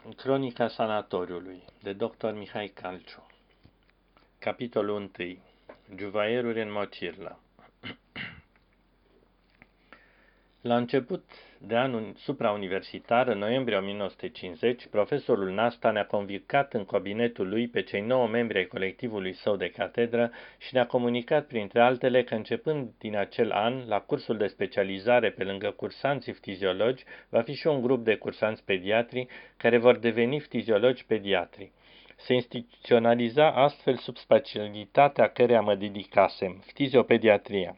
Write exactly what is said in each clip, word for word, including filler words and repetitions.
Cronica sanatoriului de doctor Mihai Calciu. Capitolul unu. Juvaieruri în Mocirla. La început de anul suprauniversitar, în noiembrie o mie nouă sute cincizeci, profesorul Nasta ne-a convocat în cabinetul lui pe cei nouă membri ai colectivului său de catedră și ne-a comunicat, printre altele, că începând din acel an, la cursul de specializare pe lângă cursanții ftiziologi, va fi și un grup de cursanți pediatri care vor deveni ftiziologi pediatri. Se instituționaliza astfel subspecialitatea căreia mă dedicasem, ftiziopediatria.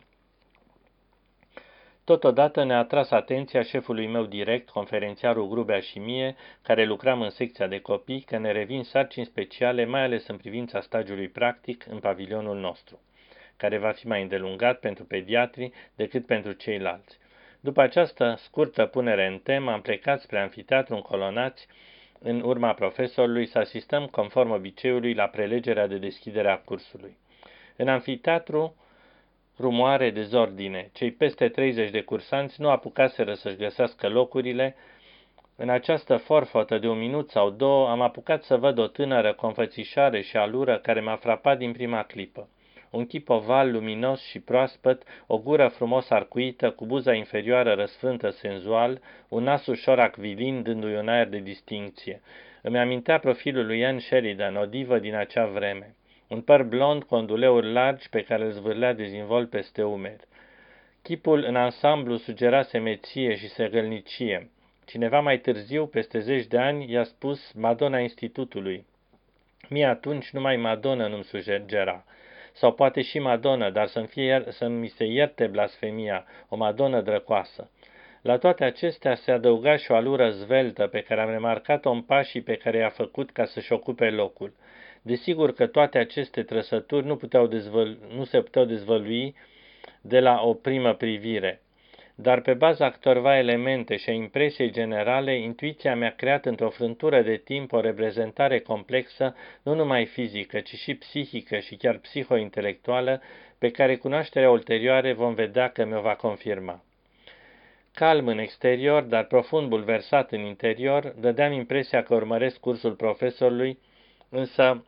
Totodată ne-a atras atenția șefului meu direct, conferențiarul Grubea și mie, care lucram în secția de copii, că ne revin sarcini speciale, mai ales în privința stagiului practic în pavilionul nostru, care va fi mai îndelungat pentru pediatri decât pentru ceilalți. După această scurtă punere în temă, am plecat spre anfiteatru în Colonați, în urma profesorului, să asistăm, conform obiceiului, la prelegerea de deschidere a cursului. În anfiteatru, rumoare, dezordine. Cei peste treizeci de cursanți nu apucaseră să-și găsească locurile. În această forfotă de un minut sau două am apucat să văd o tânără cu înfățișare și alură care m-a frapat din prima clipă. Un chip oval, luminos și proaspăt, o gură frumos arcuită, cu buza inferioară răsfrântă senzual, un nas ușor acvilin, dându-i un aer de distincție. Îmi amintea profilul lui Anne Sheridan, o divă din acea vreme. Un păr blond cu onduleuri largi pe care îl zvârlea dezvolt peste umeri. Chipul în ansamblu sugera semeție și segălnicie. Cineva mai târziu, peste zeci de ani, i-a spus Madonna Institutului. Mie atunci numai Madonna nu-mi sugera. Sau poate și Madonna, dar să-mi, fie, să-mi se ierte blasfemia, o Madonna drăcoasă. La toate acestea se adăuga și o alură zveltă pe care am remarcat-o în pașii pe care i-a făcut ca să-și ocupe locul. Desigur că toate aceste trăsături nu, puteau dezvăl- nu se puteau dezvălui de la o primă privire, dar pe baza câtorva elemente și a impresiei generale, intuiția mi-a creat într-o frântură de timp o reprezentare complexă, nu numai fizică, ci și psihică și chiar psihointelectuală, pe care cunoașterea ulterioară vom vedea că mi-o va confirma. Calm în exterior, dar profund bulversat în interior, dădeam impresia că urmăresc cursul profesorului, însă,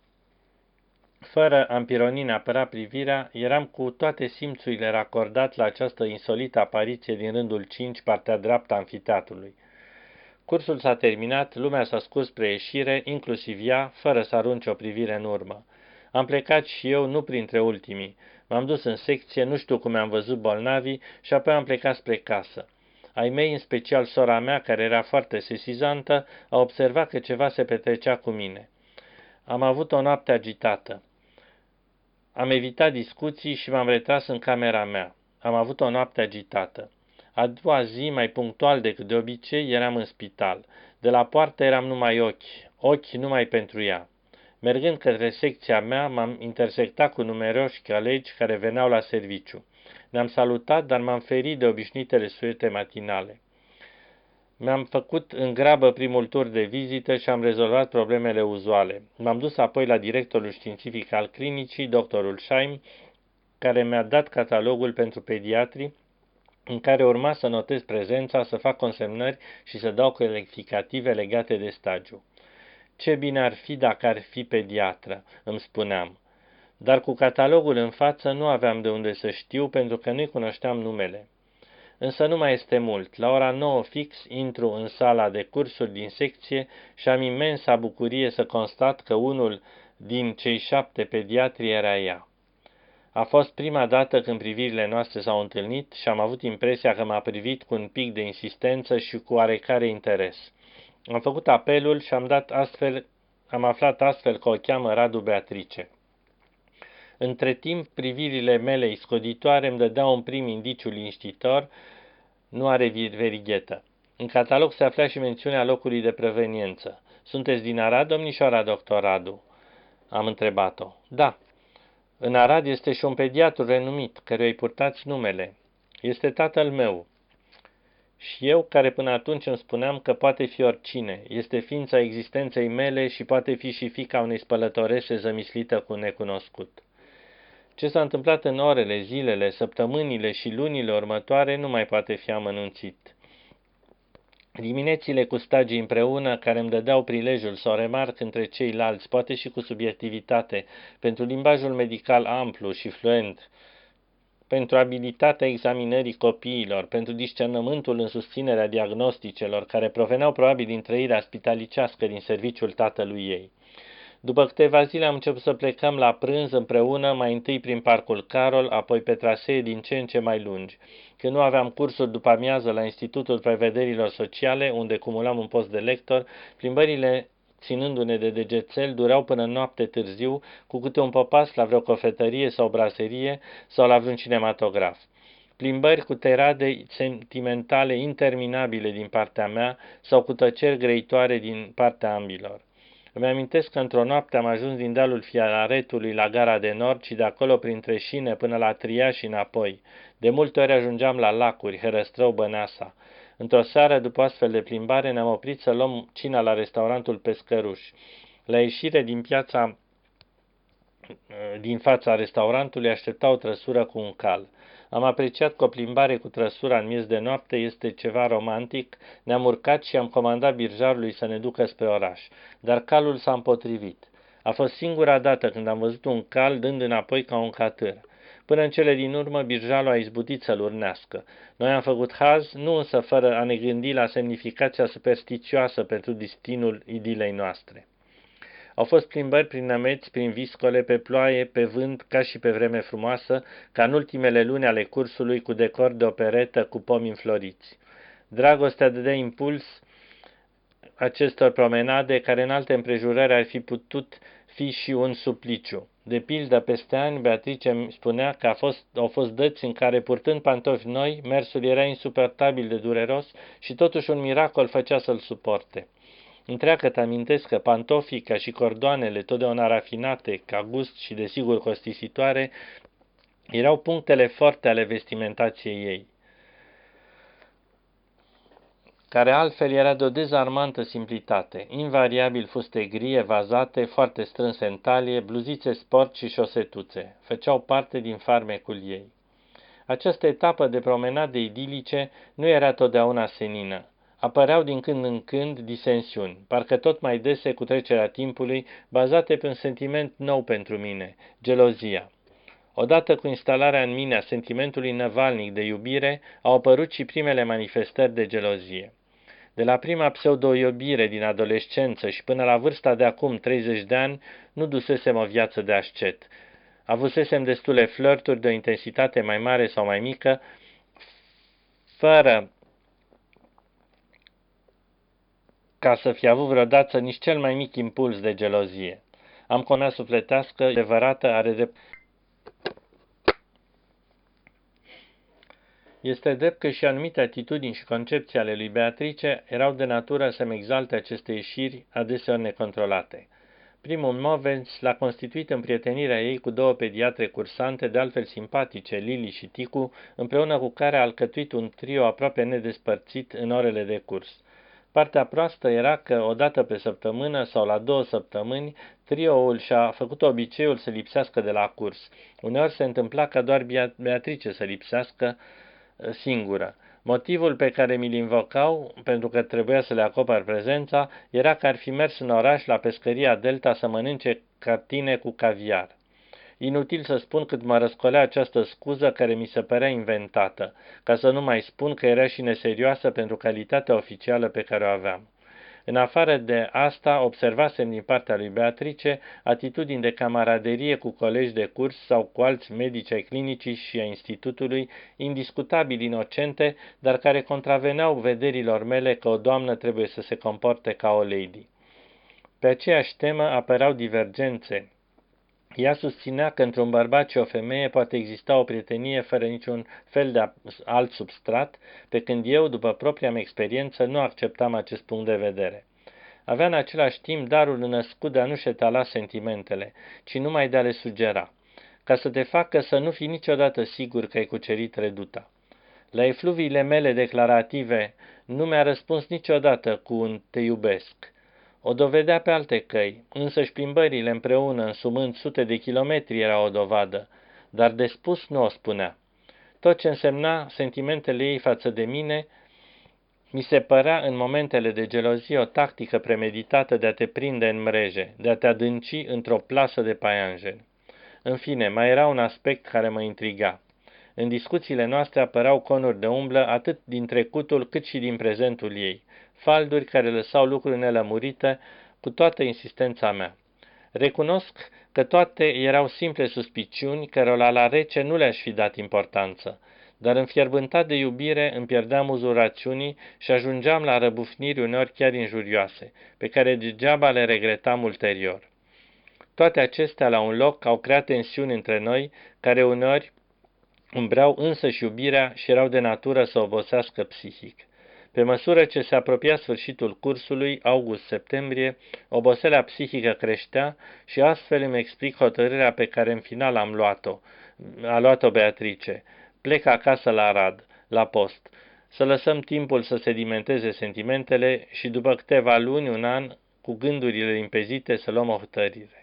fără a-mi pironi neapărat privirea, eram cu toate simțurile racordat la această insolită apariție din rândul cinci, partea dreaptă a anfiteatrului. Cursul s-a terminat, lumea s-a scurs spre ieșire, inclusiv ea, fără să arunce o privire în urmă. Am plecat și eu, nu printre ultimii. M-am dus în secție, nu știu cum am văzut bolnavii și apoi am plecat spre casă. Ai mei, în special sora mea, care era foarte sesizantă, a observat că ceva se petrecea cu mine. Am avut o noapte agitată. Am evitat discuții și m-am retras în camera mea. Am avut o noapte agitată. A doua zi, mai punctual decât de obicei, eram în spital. De la poartă eram numai ochi, ochi numai pentru ea. Mergând către secția mea, m-am intersectat cu numeroși colegi care veneau la serviciu. Ne-am salutat, dar m-am ferit de obișnuitele suete matinale. Mi-am făcut în grabă primul tur de vizită și am rezolvat problemele uzuale. M-am dus apoi la directorul științific al clinicii, doctorul Scheim, care mi-a dat catalogul pentru pediatri, în care urma să notez prezența, să fac consemnări și să dau calificative legate de stagiu. Ce bine ar fi dacă ar fi pediatră, îmi spuneam. Dar cu catalogul în față nu aveam de unde să știu, pentru că nu-i cunoșteam numele. Însă nu mai este mult. La ora nouă fix intru în sala de cursuri din secție și am imensa bucurie să constat că unul din cei șapte pediatri era ea. A fost prima dată când privirile noastre s-au întâlnit și am avut impresia că m-a privit cu un pic de insistență și cu oarecare interes. Am făcut apelul și am, dat astfel, am aflat astfel că o cheamă Radu Beatrice. Între timp, privirile mele iscoditoare îmi dădeau un prim indiciu liniștitor, nu are verighetă. În catalog se afla și mențiunea locului de proveniență. Sunteți din Arad, domnișoara doctor Radu? Am întrebat-o. Da. În Arad este și un pediatru renumit, căruia îi purtați numele. Este tatăl meu. Și eu, care până atunci îmi spuneam că poate fi oricine, este ființa existenței mele și poate fi și fiica unei spălătorese zămislită cu necunoscut. Ce s-a întâmplat în orele, zilele, săptămânile și lunile următoare nu mai poate fi amănunțit. Diminețile cu stagii împreună, care îmi dădeau prilejul să o remarc între ceilalți, poate și cu subiectivitate, pentru limbajul medical amplu și fluent, pentru abilitatea examinării copiilor, pentru discernământul în susținerea diagnosticelor, care proveneau probabil din trăirea spitalicească din serviciul tatălui ei. După câteva zile am început să plecăm la prânz împreună, mai întâi prin Parcul Carol, apoi pe trasee din ce în ce mai lungi. Când nu aveam cursuri după amiază la Institutul Prevederilor Sociale, unde cumulam un post de lector, plimbările, ținându-ne de degețel, dureau până noapte târziu, cu câte un popas la vreo cofetărie sau braserie sau la vreun cinematograf. Plimbări cu terade sentimentale interminabile din partea mea sau cu tăceri grăitoare din partea ambilor. Îmi amintesc că într-o noapte am ajuns din dealul Fiaretului la gara de nord și de acolo printre șine până la Tria și înapoi. De multe ori ajungeam la lacuri, Herăstrău, Băneasa. Într-o seară, după astfel de plimbare, ne-am oprit să luăm cina la restaurantul Pescăruș. La ieșire din piața din fața restaurantului aștepta o trăsură cu un cal. Am apreciat că o plimbare cu trăsura în miez de noapte este ceva romantic, ne-am urcat și am comandat birjarului să ne ducă spre oraș, dar calul s-a împotrivit. A fost singura dată când am văzut un cal dând înapoi ca un catâr. Până în cele din urmă, birjarul a izbutit să-l urnească. Noi am făcut haz, nu însă fără a ne gândi la semnificația superstițioasă pentru destinul idilei noastre. Au fost plimbări prin nămeți, prin viscole, pe ploaie, pe vânt, ca și pe vreme frumoasă, ca în ultimele luni ale cursului, cu decor de operetă, cu pomi înfloriți. Dragostea dădea impuls acestor promenade, care în alte împrejurări ar fi putut fi și un supliciu. De pildă, peste ani, Beatrice îmi spunea că a fost, au fost dăți în care, purtând pantofi noi, mersul era insuportabil de dureros și totuși un miracol făcea să-l suporte. Întreagă-te amintesc că pantofii, ca și cordoanele, totdeauna rafinate, ca gust și desigur costisitoare, erau punctele forte ale vestimentației ei, care altfel era de o dezarmantă simplitate, invariabil fuste gri, vazate, foarte strânse în talie, bluzițe sport și șosetuțe, făceau parte din farmecul ei. Această etapă de promenade idilice nu era totdeauna senină. Apăreau din când în când disensiuni, parcă tot mai dese cu trecerea timpului, bazate pe un sentiment nou pentru mine, gelozia. Odată cu instalarea în mine a sentimentului năvalnic de iubire, au apărut și primele manifestări de gelozie. De la prima pseudo-iubire din adolescență și până la vârsta de acum treizeci de ani, nu dusesem o viață de ascet. Avusesem destule flirturi de o intensitate mai mare sau mai mică, fără ca să fi avut vreodată nici cel mai mic impuls de gelozie. Am conea sufletească, adevărată, are de... Este drept că și anumite atitudini și concepții ale lui Beatrice erau de natură să-mi exalte aceste ieșiri, adeseori necontrolate. Primul movens l-a constituit împrietenirea ei cu două pediatre cursante, de altfel simpatice, Lili și Ticu, împreună cu care a alcătuit un trio aproape nedespărțit în orele de curs. Partea proastă era că, o dată pe săptămână sau la două săptămâni, trioul și-a făcut obiceiul să lipsească de la curs. Uneori se întâmpla ca doar Beatrice să lipsească singură. Motivul pe care mi-l invocau, pentru că trebuia să le acopăr prezența, era că ar fi mers în oraș la pescăria Delta să mănânce cartine cu caviar. Inutil să spun cât mă răscolea această scuză care mi se părea inventată, ca să nu mai spun că era și neserioasă pentru calitatea oficială pe care o aveam. În afară de asta, observasem din partea lui Beatrice atitudini de camaraderie cu colegi de curs sau cu alți medici ai clinicii și a institutului, indiscutabil inocente, dar care contraveneau vederilor mele că o doamnă trebuie să se comporte ca o lady. Pe aceeași temă apăreau divergențe. Ea susținea că într-un bărbat și o femeie poate exista o prietenie fără niciun fel de alt substrat, pe când eu, după propria mea experiență, nu acceptam acest punct de vedere. Avea în același timp darul născut de a nu-și etala sentimentele, ci numai de a le sugera, ca să te facă să nu fii niciodată sigur că ai cucerit reduta. La efluviile mele declarative nu mi-a răspuns niciodată cu un te iubesc. O dovedea pe alte căi, însăși plimbările împreună, însumând sute de kilometri, era o dovadă, dar de spus nu o spunea. Tot ce însemna sentimentele ei față de mine Mi se părea în momentele de gelozie o tactică premeditată de a te prinde în mreje, de a te adânci într-o plasă de paianjeni. În fine, mai era un aspect care mă intriga. În discuțiile noastre apăreau conuri de umblă atât din trecutul cât și din prezentul ei, falduri care lăsau lucruri nelămurite cu toată insistența mea. Recunosc că toate erau simple suspiciuni cărora la rece nu le-aș fi dat importanță, dar înfierbântat de iubire îmi pierdeam uzul rațiunii și ajungeam la răbufniri uneori chiar injurioase, pe care degeaba le regretam ulterior. Toate acestea la un loc au creat tensiuni între noi, care uneori umbreau însăși iubirea și erau de natură să obosească psihic. Pe măsură ce se apropia sfârșitul cursului, august-septembrie, oboselea psihică creștea și astfel îmi explic hotărârea pe care în final am luat-o. A luat-o Beatrice. Plec acasă la Arad, la post. Să lăsăm timpul să sedimenteze sentimentele și după câteva luni, un an, cu gândurile limpezite, să luăm o hotărâre.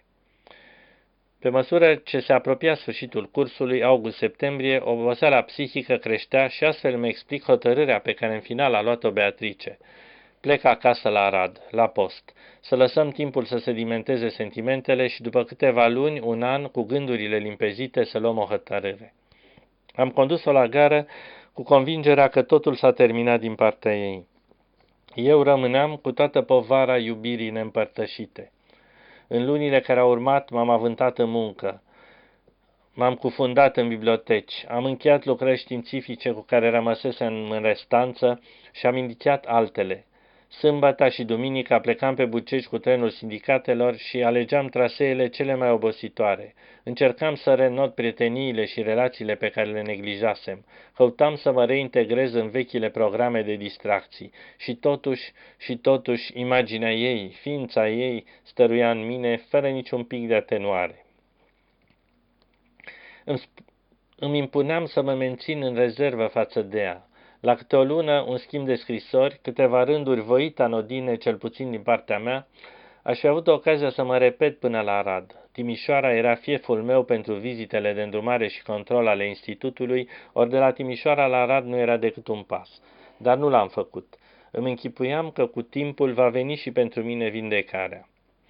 Pe măsură ce se apropia sfârșitul cursului, august-septembrie, oboseala psihică creștea și astfel îmi explic hotărârea pe care în final a luat-o Beatrice. Plec acasă la Arad, la post. Să lăsăm timpul să sedimenteze sentimentele și după câteva luni, un an, cu gândurile limpezite, să luăm o hotărâre. Am condus-o la gară cu convingerea că totul s-a terminat din partea ei. Eu rămâneam cu toată povara iubirii neîmpărtășite. În lunile care au urmat m-am avântat în muncă, m-am cufundat în biblioteci, am încheiat lucrări științifice cu care rămăsesem în restanță și am inițiat altele. Sâmbăta și duminica plecam pe Buceci cu trenul sindicatelor și alegeam traseele cele mai obositoare. Încercam să renot prieteniile și relațiile pe care le neglijasem. Căutam să mă reintegrez în vechile programe de distracții. Și totuși, și totuși, imaginea ei, ființa ei, stăruia în mine fără niciun pic de atenuare. Îmi, îmi impuneam să mă mențin în rezervă față de ea. La câte o lună, un schimb de scrisori, câteva rânduri voit anodine, cel puțin din partea mea, aș fi avut ocazia să mă repet până la Arad. Timișoara era fieful meu pentru vizitele de îndrumare și control ale institutului, ori de la Timișoara la Arad nu era decât un pas. Dar nu l-am făcut. Îmi închipuiam că cu timpul va veni și pentru mine vindecarea.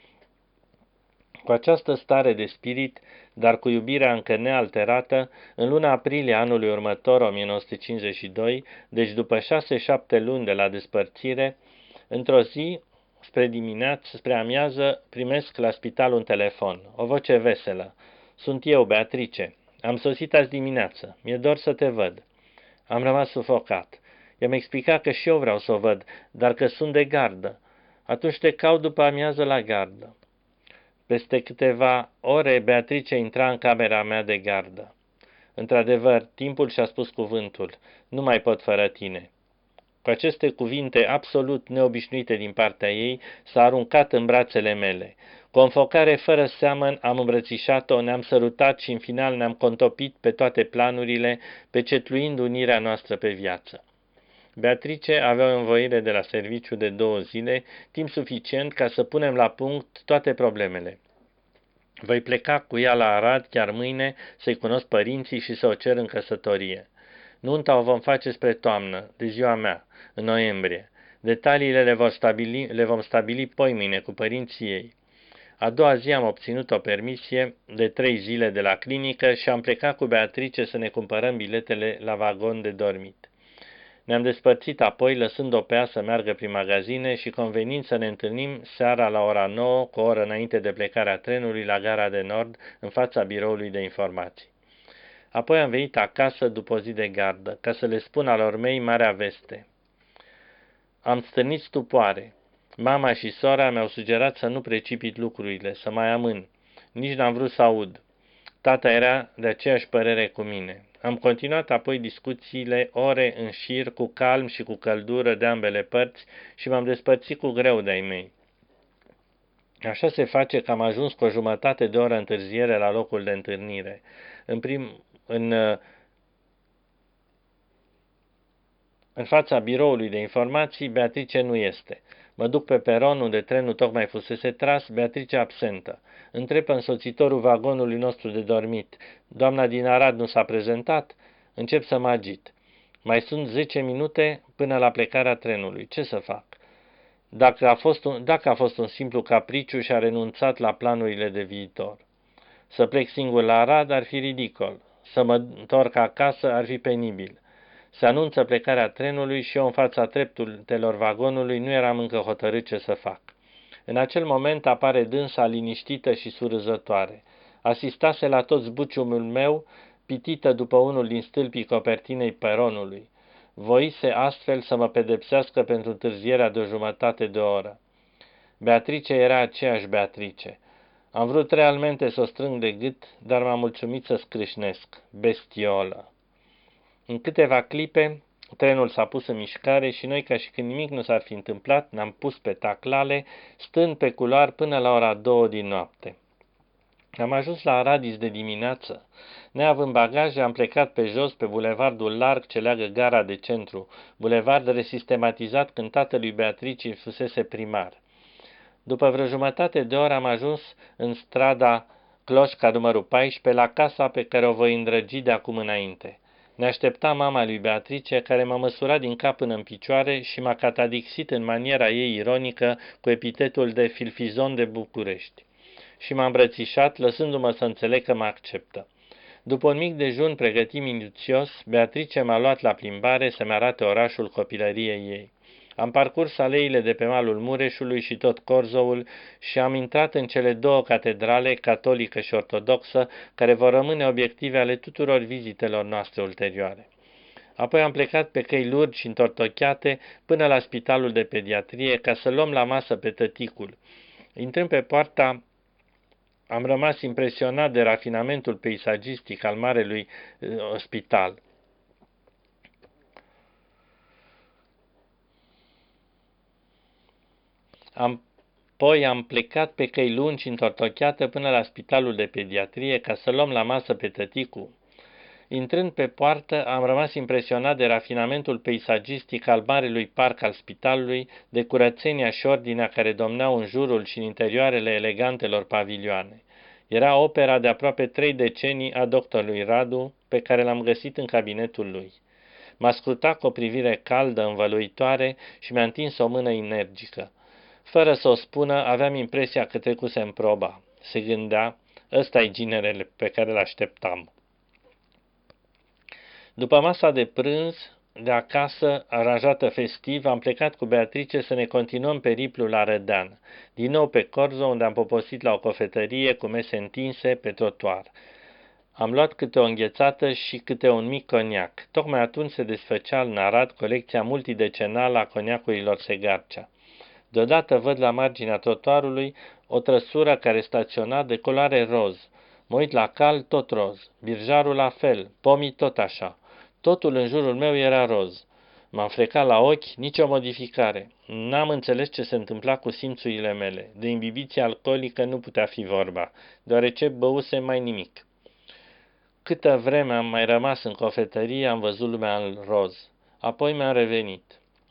Cu această stare de spirit, dar cu iubirea încă nealterată, în luna aprilie anului următor, o mie nouă sute cincizeci și doi, deci după șase-șapte luni de la despărțire, într-o zi, spre dimineață, spre amiază, primesc la spital un telefon, o voce veselă. Sunt eu, Beatrice. Am sosit azi dimineață. Mi-e dor să te văd. Am rămas sufocat. I-am explicat că și eu vreau să o văd, dar că sunt de gardă. Atunci te caut după amiază la gardă. Peste câteva ore, Beatrice intra în camera mea de gardă. Într-adevăr, timpul și-a spus cuvântul. Nu mai pot fără tine. Cu aceste cuvinte absolut neobișnuite din partea ei, s-a aruncat în brațele mele. Cu o înfocare fără seamăn am îmbrățișat-o, ne-am sărutat și în final ne-am contopit pe toate planurile, pecetluind unirea noastră pe viață. Beatrice avea o învoire de la serviciu de două zile, timp suficient ca să punem la punct toate problemele. Voi pleca cu ea la Arad chiar mâine să-i cunosc părinții și să o cer în căsătorie. Nunta o vom face spre toamnă, de ziua mea, în noiembrie. Detaliile le, vor stabili, le vom stabili poimâine cu părinții ei. A doua zi am obținut o permisie de trei zile de la clinică și am plecat cu Beatrice să ne cumpărăm biletele la vagon de dormit. Ne-am despărțit apoi, lăsând-o pe ea să meargă prin magazine și convenind să ne întâlnim seara la ora nouă, cu o oră înainte de plecarea trenului, la gara de nord, în fața biroului de informații. Apoi am venit acasă după o zi de gardă, ca să le spun alor mei marea veste. Am stârnit stupoare. Mama și sora mi-au sugerat să nu precipit lucrurile, să mai amân. Nici n-am vrut să aud. Tata era de aceeași părere cu mine. Am continuat apoi discuțiile ore în șir, cu calm și cu căldură de ambele părți și m-am despărțit cu greu de-ai mei. Așa se face că am ajuns cu o jumătate de oră întârziere la locul de întâlnire. În, prim, în, în fața biroului de informații, Beatrice nu este. Mă duc pe peron unde trenul tocmai fusese tras, Beatrice absentă. Întreb pe însoțitorul vagonului nostru de dormit. Doamna din Arad nu s-a prezentat? Încep să mă agit. Mai sunt zece minute până la plecarea trenului. Ce să fac? Dacă a fost un, dacă a fost un simplu capriciu și a renunțat la planurile de viitor. Să plec singur la Arad ar fi ridicol. Să mă întorc acasă ar fi penibil. Se anunță plecarea trenului și eu în fața treptelor vagonului nu eram încă hotărât ce să fac. În acel moment apare dânsa liniștită și surâzătoare. Asistase la tot zbuciumul meu, pitită după unul din stâlpii copertinei peronului. Voise astfel să mă pedepsească pentru întârzierea de o jumătate de oră. Beatrice era aceeași Beatrice. Am vrut realmente să o strâng de gât, dar m-am mulțumit să scrâșnesc. Bestiolă! În câteva clipe, trenul s-a pus în mișcare și noi, ca și când nimic nu s-ar fi întâmplat, ne-am pus pe taclale, stând pe culoar până la ora două din noapte. Am ajuns la Aradis de dimineață. Neavând bagaje, am plecat pe jos pe bulevardul larg ce leagă gara de centru, bulevard resistematizat când tatălui Beatricii fusese primar. După vreo jumătate de oră am ajuns în strada Cloșca numărul paisprezece, la casa pe care o voi îndrăgi de acum înainte. Ne aștepta mama lui Beatrice, care m-a măsurat din cap până în picioare și m-a catadixit în maniera ei ironică cu epitetul de filfizon de București. Și m-a îmbrățișat, lăsându-mă să înțeleg că mă acceptă. După un mic dejun pregătit minuțios, Beatrice m-a luat la plimbare să-mi arate orașul copilăriei ei. Am parcurs aleile de pe malul Mureșului și tot Corzoul și am intrat în cele două catedrale, catolică și ortodoxă, care vor rămâne obiective ale tuturor vizitelor noastre ulterioare. Apoi am plecat pe căi lurgi și întortocheate până la spitalul de pediatrie ca să luăm la masă pe tăticul. Intrând pe poarta, am rămas impresionat de rafinamentul peisagistic al marelui uh, spital. Am, apoi am plecat pe căi lungi întortocheată până la spitalul de pediatrie ca să luăm la masă pe tăticu. Intrând pe poartă, am rămas impresionat de rafinamentul peisagistic al marelui parc al spitalului, de curățenia și ordinea care domneau în jurul și în interioarele elegantelor pavilioane. Era opera de aproape trei decenii a doctorului Radu, pe care l-am găsit în cabinetul lui. M-a scrutat cu o privire caldă, învăluitoare și mi-a întins o mână energică. Fără să o spună, aveam impresia că trecusem proba. Se gândea, ăsta-i ginerele pe care l-așteptam. După masa de prânz, de acasă, aranjată festiv, am plecat cu Beatrice să ne continuăm periplul la Rădean, din nou pe Corzo, unde am poposit la o cofetărie cu mese întinse pe trotuar. Am luat câte o înghețată și câte un mic coniac. Tocmai atunci se desfăcea în Arad colecția multidecenală a coniacurilor Segarcea. Deodată văd la marginea trotuarului o trăsură care staționa de culoare roz. Mă uit la cal, tot roz. Birjarul la fel, pomii tot așa. Totul în jurul meu era roz. M-am frecat la ochi, nicio modificare. N-am înțeles ce se întâmpla cu simțurile mele. De imbibiție alcoolică nu putea fi vorba, deoarece băuse mai nimic. Câtă vreme am mai rămas în cofetărie, am văzut lumea în roz. Apoi mi-am revenit.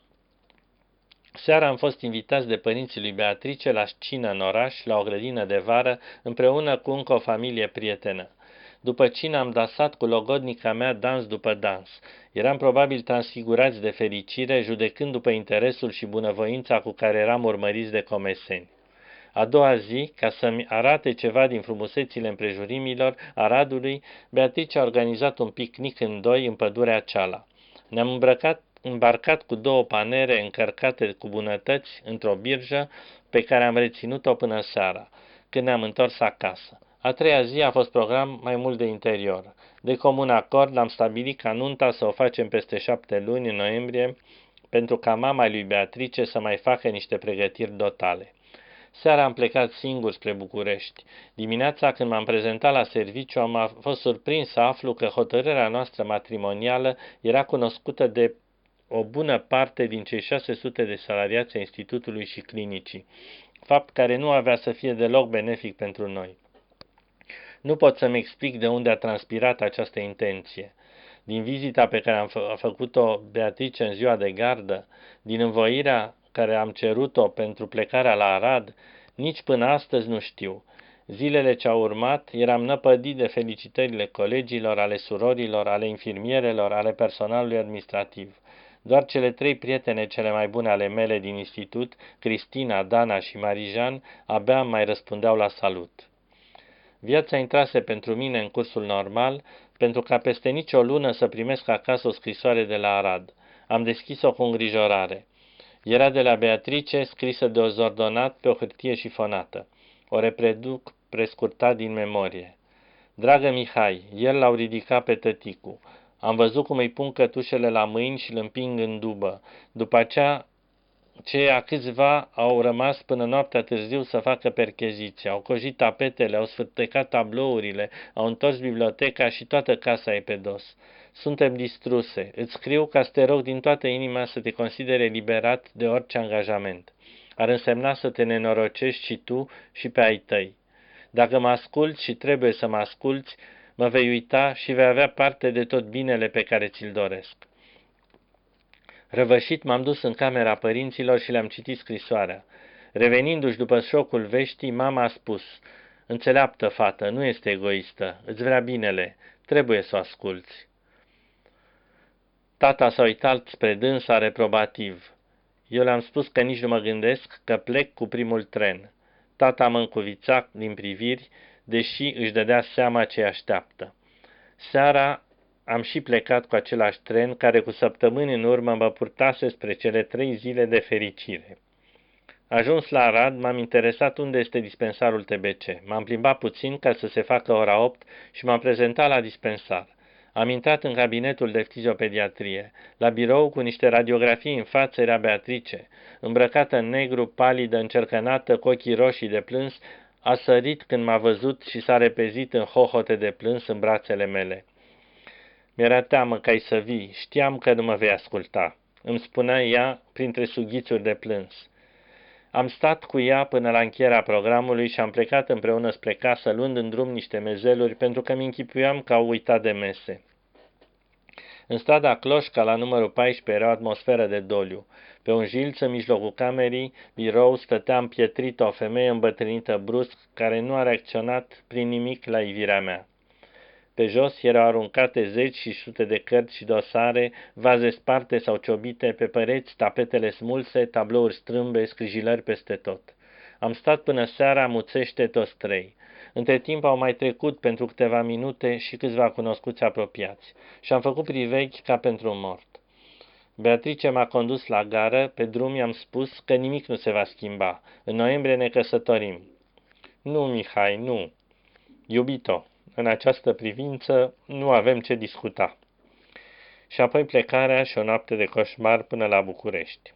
Seara am fost invitați de părinții lui Beatrice la cină în oraș, la o grădină de vară, împreună cu încă o familie prietenă. După cină am dansat cu logodnica mea dans după dans. Eram probabil transfigurați de fericire, judecând după interesul și bunăvoința cu care eram urmăriți de comeseni. A doua zi, ca să-mi arate ceva din frumusețile împrejurimilor Aradului, Beatrice a organizat un picnic în doi în pădurea Ceala. Ne-am îmbrăcat îmbarcat cu două panere încărcate cu bunătăți într-o birjă pe care am reținut-o până seara, când ne-am întors acasă. A treia zi a fost program mai mult de interior. De comun acord am stabilit ca nunta să o facem peste șapte luni, în noiembrie, pentru ca mama lui Beatrice să mai facă niște pregătiri dotale. Seara am plecat singur spre București. Dimineața, când m-am prezentat la serviciu, am fost surprins să aflu că hotărârea noastră matrimonială era cunoscută de o bună parte din cei șase sute de salariați ai institutului și clinicii, fapt care nu avea să fie deloc benefic pentru noi. Nu pot să-mi explic de unde a transpirat această intenție. Din vizita pe care am fă- făcut-o Beatrice în ziua de gardă, din învoirea care am cerut-o pentru plecarea la Arad, nici până astăzi nu știu. Zilele ce au urmat, eram năpădit de felicitările colegilor, ale surorilor, ale infirmierelor, ale personalului administrativ. Doar cele trei prietene cele mai bune ale mele din institut, Cristina, Dana și Marijan, abia mai răspundeau la salut. Viața intrase pentru mine în cursul normal, pentru ca peste nicio lună să primesc acasă o scrisoare de la Arad. Am deschis-o cu îngrijorare. Era de la Beatrice, scrisă deozordonat pe o hârtie șifonată. O reproduc prescurtat din memorie. Dragă Mihai, el l-au ridicat pe tăticu. Am văzut cum îi pun cătușele la mâini și îl împing în dubă. După aceea, ceia câțiva au rămas până noaptea târziu să facă percheziție. Au cojit tapetele, au sfârtecat tablourile, au întors biblioteca și toată casa e pe dos. Suntem distruse. Îți scriu ca să te rog din toată inima să te consideri eliberat de orice angajament. Ar însemna să te nenorocești și tu și pe ai tăi. Dacă mă asculți și trebuie să mă asculți, mă vei uita și vei avea parte de tot binele pe care ți-l doresc. Răvășit m-am dus în camera părinților și le-am citit scrisoarea. Revenindu-și după șocul veștii, mama a spus: înțeleaptă fată, nu este egoistă, îți vrea binele, trebuie să o asculți. Tata s-a uitat spre dânsa reprobativ. Eu le-am spus că nici nu mă gândesc, că plec cu primul tren. Tata mă încuvița din priviri, deși își dădea seama ce așteaptă. Seara am și plecat cu același tren care cu săptămâni în urmă mă purtase spre cele trei zile de fericire. Ajuns la Arad, m-am interesat unde este dispensarul T B C. M-am plimbat puțin ca să se facă ora opt și m-am prezentat la dispensar. Am intrat în cabinetul de fiziopediatrie. La birou, cu niște radiografii în față, era Beatrice. Îmbrăcată în negru, palidă, încercănată, cu ochii roșii de plâns, a sărit când m-a văzut și s-a repezit în hohote de plâns în brațele mele. Mi-era teamă că ai să vii, știam că nu mă vei asculta, îmi spunea ea printre sughițuri de plâns. Am stat cu ea până la încheierea programului și am plecat împreună spre casă, luând în drum niște mezeluri, pentru că mi-închipuiam că au uitat de mese. În strada Cloșca, la numărul paisprezece, era o atmosferă de doliu. Pe un jilț, în mijlocul camerei, birou, stătea împietrită o femeie îmbătrânită brusc, care nu a reacționat prin nimic la ivirea mea. Pe jos erau aruncate zeci și sute de cărți și dosare, vaze sparte sau ciobite, pe pereți, tapetele smulse, tablouri strâmbe, scrijilări peste tot. Am stat până seara, muțește toți trei. Între timp au mai trecut pentru câteva minute și câțiva cunoscuți apropiați și am făcut priveghi ca pentru un mort. Beatrice m-a condus la gară, pe drum i-am spus că nimic nu se va schimba. În noiembrie ne căsătorim. Nu, Mihai, nu. Iubito, în această privință nu avem ce discuta. Și apoi plecarea și o noapte de coșmar până la București.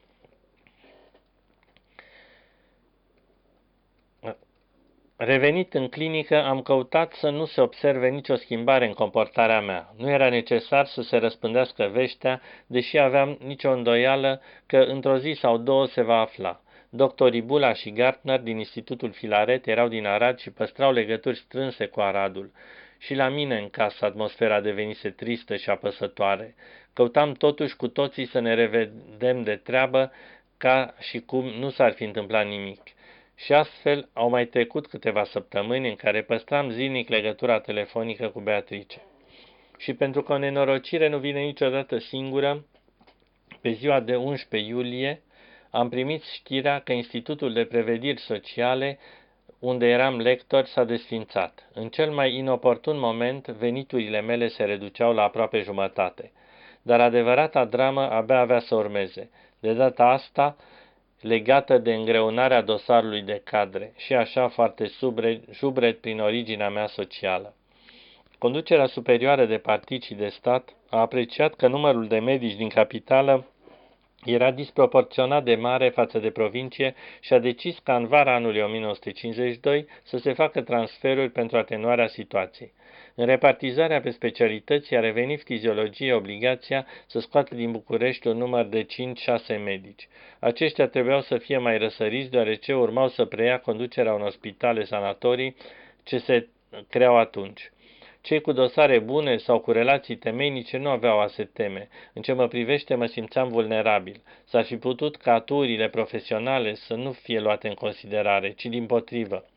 Revenit în clinică, am căutat să nu se observe nicio schimbare în comportarea mea. Nu era necesar să se răspândească veștea, deși aveam nicio îndoială că într-o zi sau două se va afla. Doctorii Bula și Gartner din Institutul Filaret erau din Arad și păstrau legături strânse cu Aradul. Și la mine în casă atmosfera devenise tristă și apăsătoare. Căutam totuși cu toții să ne revedem de treabă, ca și cum nu s-ar fi întâmplat nimic. Și astfel au mai trecut câteva săptămâni în care păstram zilnic legătura telefonică cu Beatrice. Și pentru că o nenorocire nu vine niciodată singură, pe ziua de unsprezece iulie am primit știrea că Institutul de Prevediri Sociale, unde eram lector, s-a desfințat. În cel mai inoportun moment, veniturile mele se reduceau la aproape jumătate. Dar adevărata dramă abia avea să urmeze. De data asta, legată de îngreunarea dosarului de cadre și așa foarte jubret prin originea mea socială. Conducerea superioară de partid și de stat a apreciat că numărul de medici din capitală era disproporționat de mare față de provincie și a decis ca în vara anului o mie nouă sute cincizeci și doi să se facă transferuri pentru atenuarea situației. În repartizarea pe specialități a revenit fiziologie obligația să scoată din București un număr de cinci-șase medici. Aceștia trebuiau să fie mai răsăriți, deoarece urmau să preia conducerea unor spitale sanatorii ce se creau atunci. Cei cu dosare bune sau cu relații temeinice nu aveau a se teme. În ce mă privește, mă simțeam vulnerabil. S-ar fi putut ca aturile profesionale să nu fie luate în considerare, ci dimpotrivă.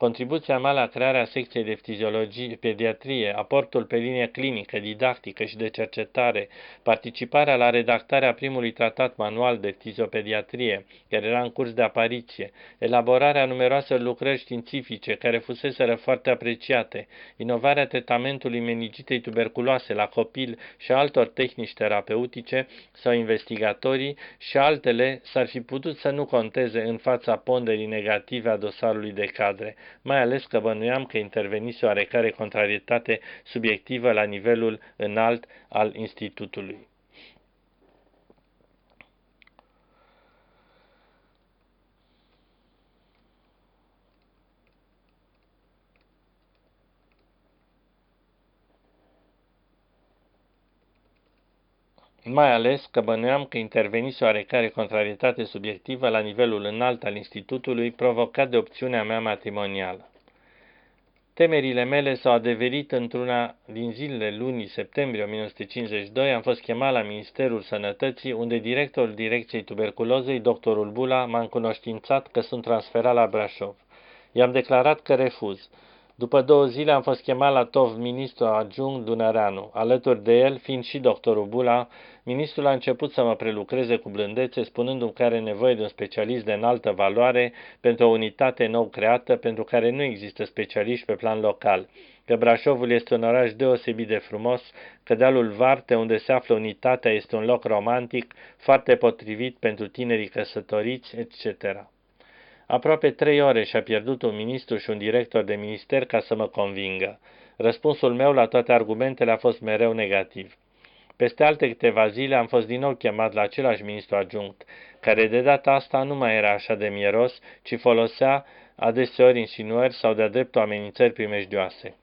Contribuția mea la crearea secției de fiziologie, pediatrie, aportul pe linie clinică, didactică și de cercetare, participarea la redactarea primului tratat manual de fiziopediatrie, care era în curs de apariție, elaborarea numeroaselor lucrări științifice care fuseseră foarte apreciate, inovarea tratamentului meningitei tuberculoase la copil și altor tehnici terapeutice sau investigatorii și altele s-ar fi putut să nu conteze în fața ponderii negative a dosarului de cadre, mai ales că bănuiam că intervenise oarecare contrarietate subiectivă la nivelul înalt al institutului. Mai ales că bănuiam că intervenise oarecare contrarietate subiectivă la nivelul înalt al institutului provocat de opțiunea mea matrimonială. Temerile mele s-au adeverit într-una din zilele lunii septembrie o mie nouă sute cincizeci și doi, am fost chemat la Ministerul Sănătății, unde directorul Direcției Tuberculozei, doctorul Bula, m-a încunoștințat că sunt transferat la Brașov. I-am declarat că refuz. După două zile am fost chemat la T O V ministru adjunct Dunăreanu. Alături de el, fiind și doctorul Bula, ministrul a început să mă prelucreze cu blândețe, spunându-mi că are nevoie de un specialist de înaltă valoare pentru o unitate nou creată, pentru care nu există specialiști pe plan local, că Brașovul este un oraș deosebit de frumos, că dealul Varte, unde se află unitatea, este un loc romantic, foarte potrivit pentru tinerii căsătoriți, et cetera. Aproape trei ore și-a pierdut un ministru și un director de minister ca să mă convingă. Răspunsul meu la toate argumentele a fost mereu negativ. Peste alte câteva zile am fost din nou chemat la același ministru adjunct, care de data asta nu mai era așa de mieros, ci folosea adeseori insinuări sau de-a dreptul amenințări primejdioase.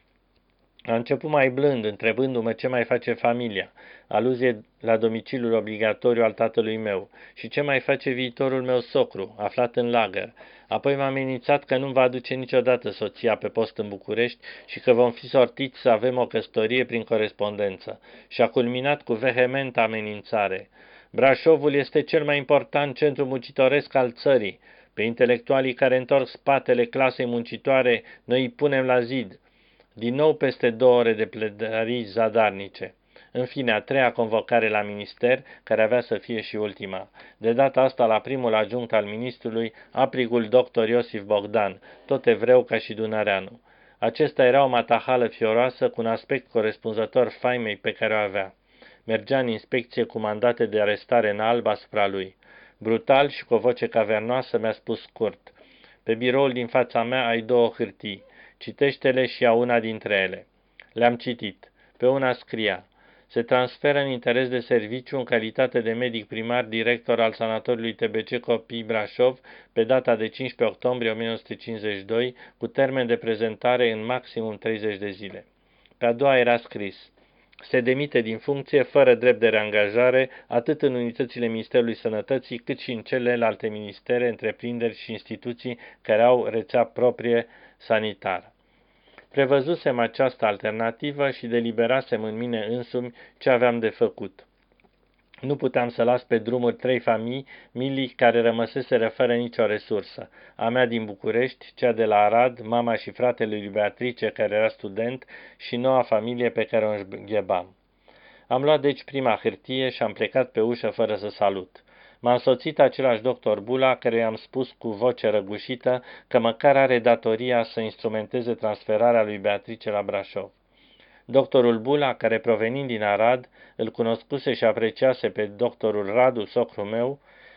A început mai blând, întrebându-mă ce mai face familia, aluzie la domiciliul obligatoriu al tatălui meu, și ce mai face viitorul meu socru, aflat în lagăr. Apoi m-a amenințat că nu-mi va aduce niciodată soția pe post în București și că vom fi sortiți să avem o căsătorie prin corespondență. Și a culminat cu vehementă amenințare. Brașovul este cel mai important centru muncitoresc al țării. Pe intelectualii care întorc spatele clasei muncitoare, noi îi punem la zid. Din nou peste două ore de pledarii zadarnice. În fine, a treia convocare la minister, care avea să fie și ultima. De data asta la primul adjunct al ministrului, aprigul doctor Iosif Bogdan, tot evreu ca și Dunăreanu. Acesta era o matahală fioroasă cu un aspect corespunzător faimei pe care o avea. Mergea în inspecție cu mandate de arestare în alb asupra lui. Brutal și cu o voce cavernoasă mi-a spus scurt: pe biroul din fața mea ai două hârtii. Citește-le și ia una dintre ele. Le-am citit. Pe una scria: se transferă în interes de serviciu în calitate de medic primar director al sanatoriului T B C Copii Brașov pe data de cincisprezece octombrie o mie nouă sute cincizeci și doi, cu termen de prezentare în maximum treizeci de zile. Pe a doua era scris: se demite din funcție fără drept de reangajare atât în unitățile Ministerului Sănătății cât și în celelalte ministere, întreprinderi și instituții care au rețea proprie sanitară. Prevăzusem această alternativă și deliberasem în mine însumi ce aveam de făcut. Nu puteam să las pe drumuri trei familii care rămăseseră fără nicio resursă. A mea din București, cea de la Arad, mama și fratele lui Beatrice, care era student, și noua familie pe care o înghebam. Am luat deci prima hârtie și am plecat pe ușă fără să salut. M-a însoțit același doctor Bula, care i-am spus cu voce răgușită că măcar are datoria să instrumenteze transferarea lui Beatrice la Brașov. Doctorul Bula, care provenind din Arad, îl cunoscuse și apreciase pe doctorul Radu, socru meu,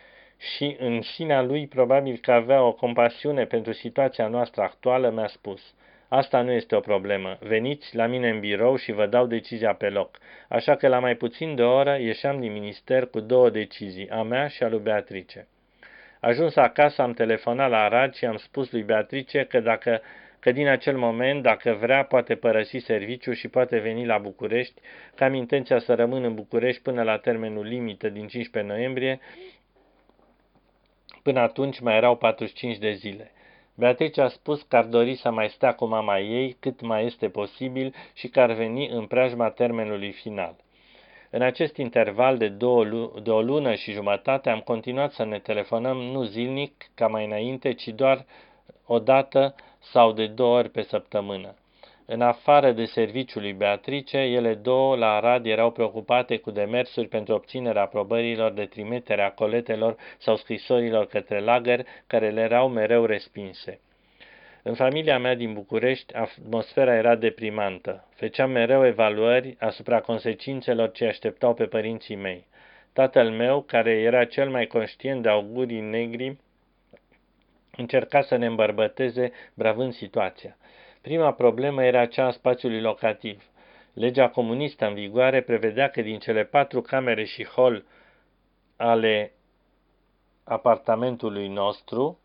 și în sinea lui probabil că avea o compasiune pentru situația noastră actuală, mi-a spus: asta nu este o problemă, veniți la mine în birou și vă dau decizia pe loc. Așa că la mai puțin de o oră ieșeam din minister cu două decizii, a mea și a lui Beatrice. Ajuns acasă, am telefonat la Arad și am spus lui Beatrice că, dacă, că din acel moment, dacă vrea, poate părăsi serviciul și poate veni la București, că am intenția să rămân în București până la termenul limită din cincisprezece noiembrie. Până atunci mai erau patruzeci și cinci de zile. Beatrice a spus că ar dori să mai stea cu mama ei cât mai este posibil și că ar veni în preajma termenului final. În acest interval de, două, de o lună și jumătate am continuat să ne telefonăm nu zilnic ca mai înainte, ci doar o dată sau de două ori pe săptămână. În afară de serviciul lui Beatrice, ele două la Arad erau preocupate cu demersuri pentru obținerea aprobărilor de trimitere a coletelor sau scrisorilor către lagăr, care le erau mereu respinse. În familia mea din București, atmosfera era deprimantă. Făceam mereu evaluări asupra consecințelor ce așteptau pe părinții mei. Tatăl meu, care era cel mai conștient de augurii negri, încerca să ne îmbărbăteze bravând situația. Prima problemă era cea a spațiului locativ. Legea comunistă în vigoare prevedea că din cele patru camere și hol ale apartamentului nostru,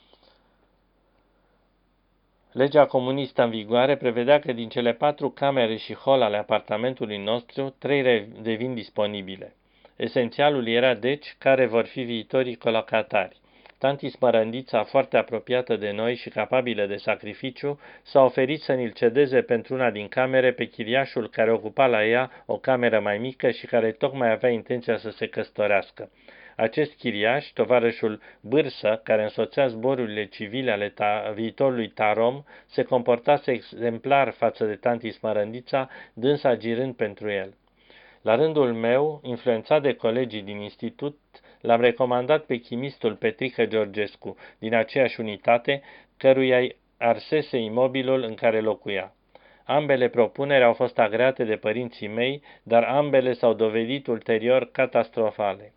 Legea comunistă în vigoare prevedea că din cele patru camere și hol ale apartamentului nostru, trei devin disponibile. Esențialul era, deci, care vor fi viitorii colocatari. Tanti Smărândița, foarte apropiată de noi și capabilă de sacrificiu, s-a oferit să ni-l cedeze pentru una din camere pe chiriașul care ocupa la ea o cameră mai mică și care tocmai avea intenția să se căsătorească. Acest chiriaș, tovarășul Bârsă, care însoțea zborurile civile ale ta- viitorului Tarom, se comportase exemplar față de tanti Smărândița, dânsa girând pentru el. La rândul meu, influențat de colegii din institut, l-am recomandat pe chimistul Petrică Georgescu, din aceeași unitate, căruia arsese imobilul în care locuia. Ambele propuneri au fost agreate de părinții mei, dar ambele s-au dovedit ulterior catastrofale.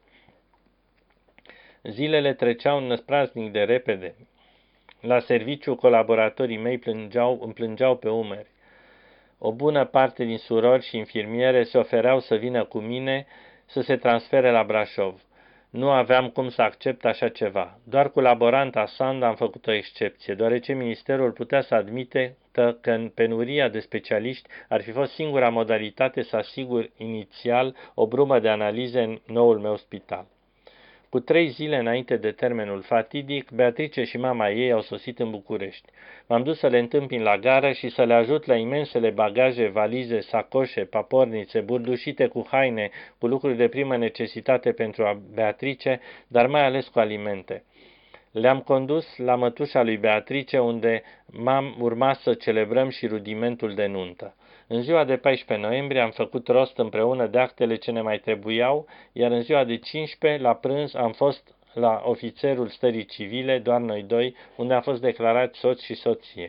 Zilele treceau năspraznic de repede. La serviciu, colaboratorii mei plângeau, îmi plângeau pe umeri. O bună parte din surori și infirmiere se ofereau să vină cu mine să se transfere la Brașov. Nu aveam cum să accept așa ceva. Doar cu laboranta Sanda am făcut o excepție, deoarece ministerul putea să admite că în penuria de specialiști ar fi fost singura modalitate să asigur inițial o brumă de analize în noul meu spital. Cu trei zile înainte de termenul fatidic, Beatrice și mama ei au sosit în București. M-am dus să le întâmpin la gară și să le ajut la imensele bagaje, valize, sacoșe, papornițe, burdușite cu haine, cu lucruri de primă necesitate pentru Beatrice, dar mai ales cu alimente. Le-am condus la mătușa lui Beatrice, unde m-am urmat să celebrăm și rudimentul de nuntă. În ziua de paisprezece noiembrie am făcut rost împreună de actele ce ne mai trebuiau, iar în ziua de cincisprezece, la prânz, am fost la ofițerul stării civile, doar noi doi, unde am fost declarați soț și soție.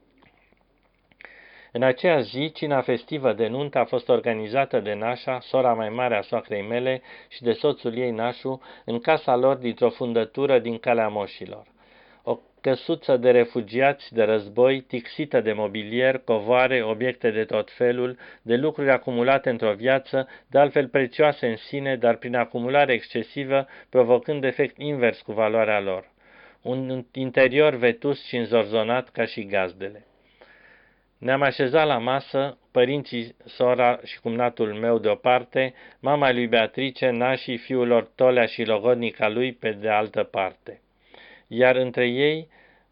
În aceea zi, cina festivă de nuntă a fost organizată de Nașa, sora mai mare a soacrei mele, și de soțul ei Nașu, în casa lor dintr-o fundătură din Calea Moșilor. O căsuță de refugiați de război, tixită de mobilier, covoare, obiecte de tot felul, de lucruri acumulate într-o viață, de altfel prețioase în sine, dar prin acumulare excesivă, provocând efect invers cu valoarea lor. Un interior vetus și înzorzonat ca și gazdele. Ne-am așezat la masă, părinții, sora și cumnatul meu de o parte, mama lui Beatrice, nașii, fiul lor Tolea și logodnica lui pe de altă parte. Iar între ei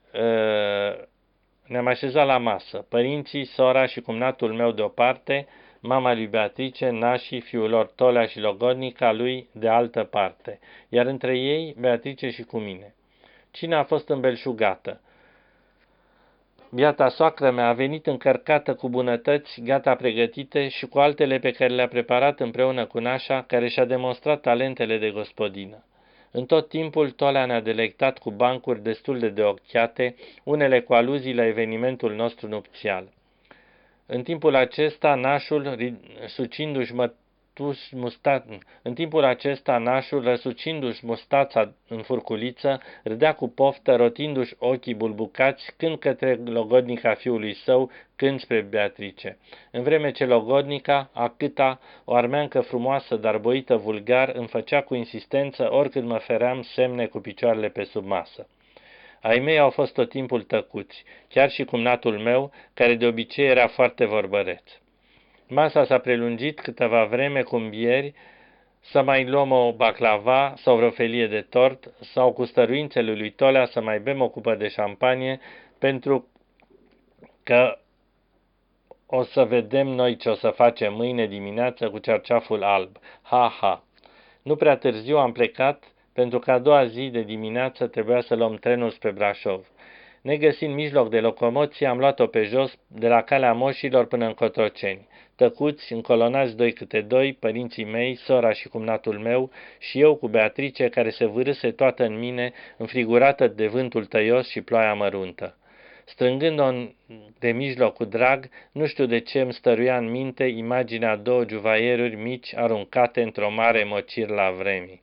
ne-am așezat la masă, părinții, sora și cumnatul meu de o parte, mama lui Beatrice, nașii, fiul lor Tolea și logodnica lui de altă parte, iar între ei Beatrice și cu mine. Cina a fost îmbelșugată. Biata soacră mea a venit încărcată cu bunătăți, gata pregătite și cu altele pe care le-a preparat împreună cu Nașa, care și-a demonstrat talentele de gospodină. În tot timpul, Tolea ne-a delectat cu bancuri destul de deochiate, unele cu aluzii la evenimentul nostru nupțial. În timpul acesta, Nașul, sucindu-și Musta... În timpul acesta, Nașul, răsucindu-și mustața în furculiță, râdea cu poftă, rotindu-și ochii bulbucați, când către logodnica fiului său, când spre Beatrice. În vreme ce logodnica, a câta, o armeancă frumoasă, dar boită vulgar, îmi făcea cu insistență oricând mă feream semne cu picioarele pe sub masă. Ai mei au fost tot timpul tăcuți, chiar și cumnatul meu, care de obicei era foarte vorbăreț. Masa s-a prelungit câteva vreme cu îmbieri, să mai luăm o baclava sau vreo felie de tort, sau cu stăruințele lui Tolea să mai bem o cupă de șampanie, pentru că o să vedem noi ce o să facem mâine dimineață cu cerceaful alb. Ha, ha! Nu prea târziu am plecat, pentru că a doua zi de dimineață trebuia să luăm trenul spre Brașov. Negăsind mijloc de locomoție, am luat-o pe jos, de la calea moșilor până în Cotroceni. Tăcuți, încolonați doi câte doi, părinții mei, sora și cumnatul meu, și eu cu Beatrice, care se vârâse toată în mine, înfrigurată de vântul tăios și ploaia măruntă. Strângând-o de mijloc cu drag, nu știu de ce îmi stăruia în minte imaginea două juvaieruri mici aruncate într-o mare mocir la vremii.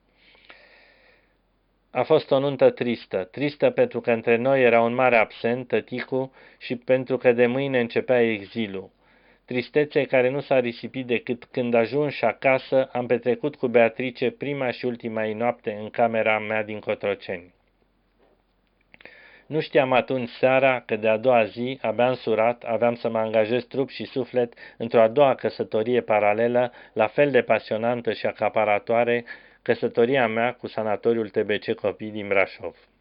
A fost o nuntă tristă, tristă pentru că între noi era un mare absent, tăticu, și pentru că de mâine începea exilul. Tristețe care nu s-a risipit decât când ajunși acasă am petrecut cu Beatrice prima și ultima ei noapte în camera mea din Cotroceni. Nu știam atunci seara că de a doua zi, abia însurat, aveam să mă angajez trup și suflet într-o a doua căsătorie paralelă, la fel de pasionantă și acaparatoare, căsătoria mea cu sanatoriul T B C Copii din Brașov.